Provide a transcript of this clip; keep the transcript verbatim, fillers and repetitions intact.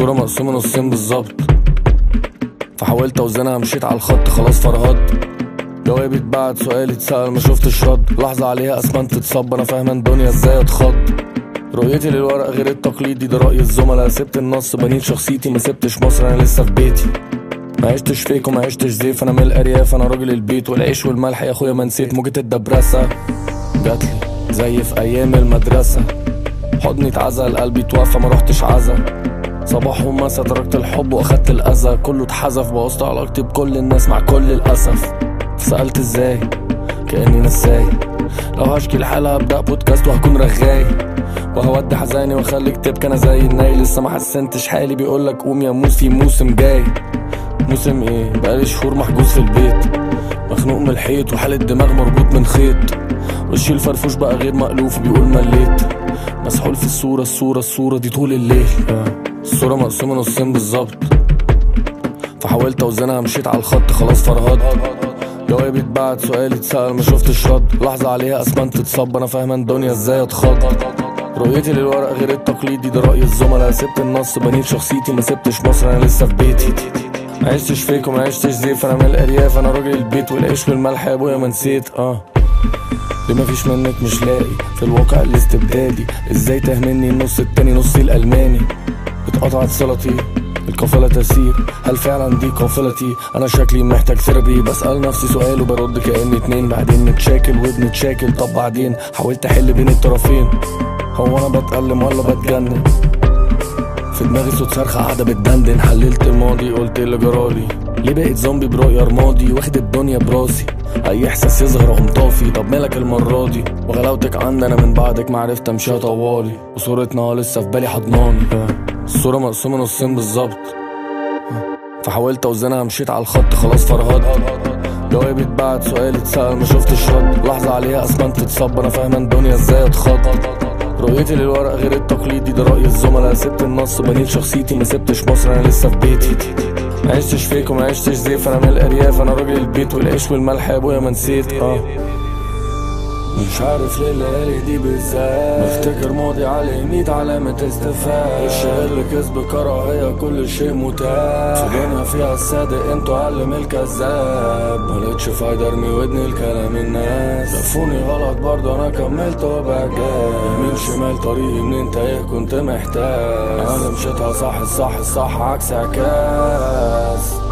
الصورة مقسومة نصين بالظبط، فحاولت اوزنها مشيت على الخط خلاص فرهدت. جوابي اتبعت سؤالي اتسأل ما شفتش رد، لحظة عليها اسمنت اتصب انا فاهم الدنيا ازاي اتخض. رؤيتي للورق غير التقليدي ده رأي الزملاء، سبت النص بنيت شخصيتي ما سبتش مصر انا لسه في بيتي. ما عشتش فيك وما عشتش زيف انا من الارياف انا راجل البيت والعيش والملح يا اخويا ما نسيت. موجة الدبرسة جاتلي زي في ايام المدرسة، حضني اتعزل قلبي توفى ما روحتش عزا. صباح ومسا تركت الحب واخدت الاذى، كله اتحذف بوظت علاقتي بكل الناس مع كل الاسف. سألت ازاي كأني نساي، لو هشكي الحالة هبدأ بودكاست وهكون رغاي، وهودي حزاني واخليك تبكي انا زي الناي. لسه ما حسنتش حالي بيقولك قوم يا موس في موسم جاي. موسم ايه بقالي شهور محجوز في البيت، مخنوق من الحيط وحالة دماغ مربوط من خيط، وشي الفرفوش بقى غير مألوف بيقول مليت. مسحول في الصورة الصورة الصورة دي طول الليل. الصورة مقسومة نصين بالظبط، فحاولت اوزنها مشيت على الخط خلاص فرهدت. جوابي اتبعت سؤالي اتسأل ما شفتش رد، لحظة عليها اسمنت اتصب انا فاهم الدنيا ازاي اتخض. رؤيتي للورق غير التقليدي ده رأي الزملاء، سبت النص بنيت شخصيتي ما سبتش مصر انا لسه في بيتي. ما عشتش فيك وما عشتش زيف انا من الارياف انا راجل البيت والعيش والملح يا ابويا ما نسيت. اه ليه مفيش منك مش لاقي في الواقع الاستبدادي، ازاي تهمني النص التاني نصي الالماني. اتقطعت صلتي القافلة تسير، هل فعلا دي قافلتي؟ انا شكلي محتاج ثيرابي، بسأل نفسي سؤال وبرد كأني اتنين، بعدين نتشاكل وبنتشاكل. طب بعدين حاولت احل بين الطرفين، هو انا بتألم ولا بتجنن؟ في دماغي صوت صرخة قاعدة بتدندن، حللت الماضي قلت اللي جرالي، ليه بقيت زومبي برؤية رمادي واخد الدنيا براسي، اي احساس يظهر اقوم طافي. طب مالك المرة دي وغلاوتك عندنا من بعدك معرفت امشيها طوالي، وصورتنا لسه في بالي حضناني. الصورة مقسومة نصين بالظبط، فحاولت اوزنها مشيت على الخط خلاص فرهدت. جوابي اتبعت سؤالي اتسأل ما شفتش رد، لحظة عليها اسمنت اتصب انا فاهم الدنيا ازاي اتخض. رؤيتي للورق غير التقليدي ده رأي الزملاء، سبت النص بنيت شخصيتي ما سبتش مصر انا لسه في بيتي. ما عشتش فيك وما عشتش زيف انا من الارياف انا راجل البيت والعيش والملح يا ابويا ما نسيت. اه مش عارف ليه الليالي دي بالذات بفتكر ماضي عليه ميت علامة استفهام، الشغل كذب كراهية كل شيء متاح، في دنيا فيها الصادق انتوا علم الكذاب. ملقتش فايدة ارمي ودني لكلام الناس، لفوني غلط برضه انا كملت وبقى جاي، يمين شمال طريقي منين تايه كنت محتاج، انا مشيتها صح الصح الصح عكس عكاس.